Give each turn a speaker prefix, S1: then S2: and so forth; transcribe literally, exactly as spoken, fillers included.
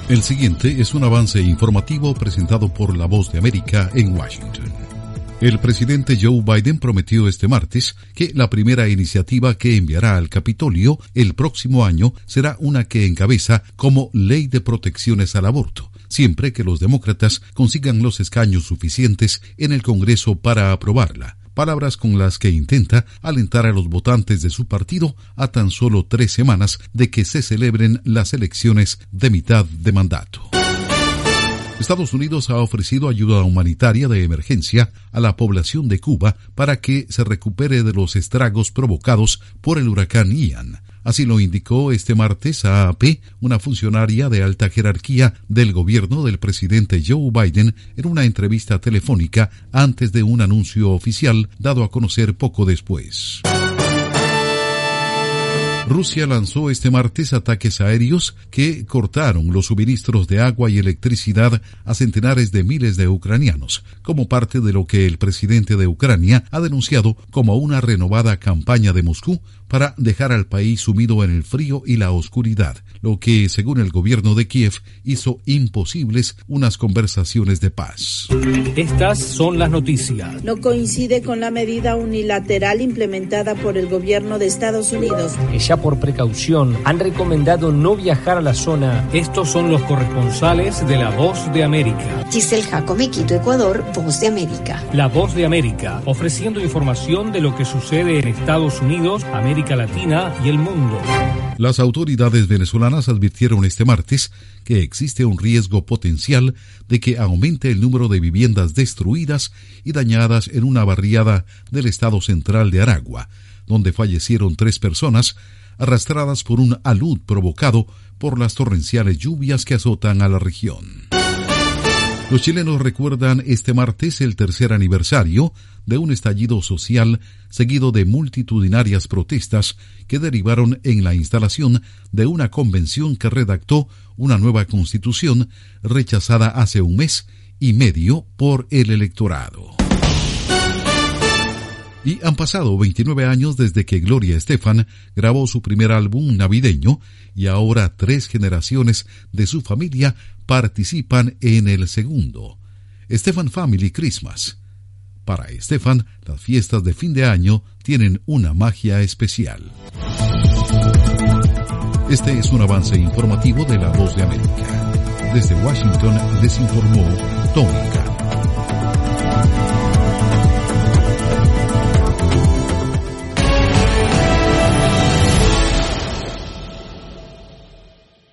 S1: El siguiente es un avance informativo presentado por La Voz de América en Washington. El presidente Joe Biden prometió este martes que la primera iniciativa que enviará al Capitolio el próximo año será una que encabeza como ley de protecciones al aborto, siempre que los demócratas consigan los escaños suficientes en el Congreso para aprobarla. Palabras con las que intenta alentar a los votantes de su partido a tan solo tres semanas de que se celebren las elecciones de mitad de mandato. Estados Unidos ha ofrecido ayuda humanitaria de emergencia a la población de Cuba para que se recupere de los estragos provocados por el huracán Ian. Así lo indicó este martes a A A P, una funcionaria de alta jerarquía del gobierno del presidente Joe Biden en una entrevista telefónica antes de un anuncio oficial dado a conocer poco después. Rusia lanzó este martes ataques aéreos que cortaron los suministros de agua y electricidad a centenares de miles de ucranianos, como parte de lo que el presidente de Ucrania ha denunciado como una renovada campaña de Moscú para dejar al país sumido en el frío y la oscuridad, lo que, según el gobierno de Kiev, hizo imposibles unas conversaciones de paz.
S2: Estas son las noticias.
S3: No coincide con la medida unilateral implementada por el gobierno de Estados Unidos.
S2: Ya por precaución han recomendado no viajar a la zona. Estos son los corresponsales de La Voz de América.
S4: Giselle Jacome, Quito, Ecuador, Voz de América.
S2: La Voz de América, ofreciendo información de lo que sucede en Estados Unidos, América Latina y el mundo.
S1: Las autoridades venezolanas advirtieron este martes que existe un riesgo potencial de que aumente el número de viviendas destruidas y dañadas en una barriada del estado central de Aragua, donde fallecieron tres personas arrastradas por un alud provocado por las torrenciales lluvias que azotan a la región. Los chilenos recuerdan este martes el tercer aniversario de un estallido social seguido de multitudinarias protestas que derivaron en la instalación de una convención que redactó una nueva constitución rechazada hace un mes y medio por el electorado. Y han pasado veintinueve años desde que Gloria Estefan grabó su primer álbum navideño y ahora tres generaciones de su familia participan en el segundo, Estefan Family Christmas. Para Estefan, las fiestas de fin de año tienen una magia especial. Este es un avance informativo de La Voz de América. Desde Washington les informó Tónica.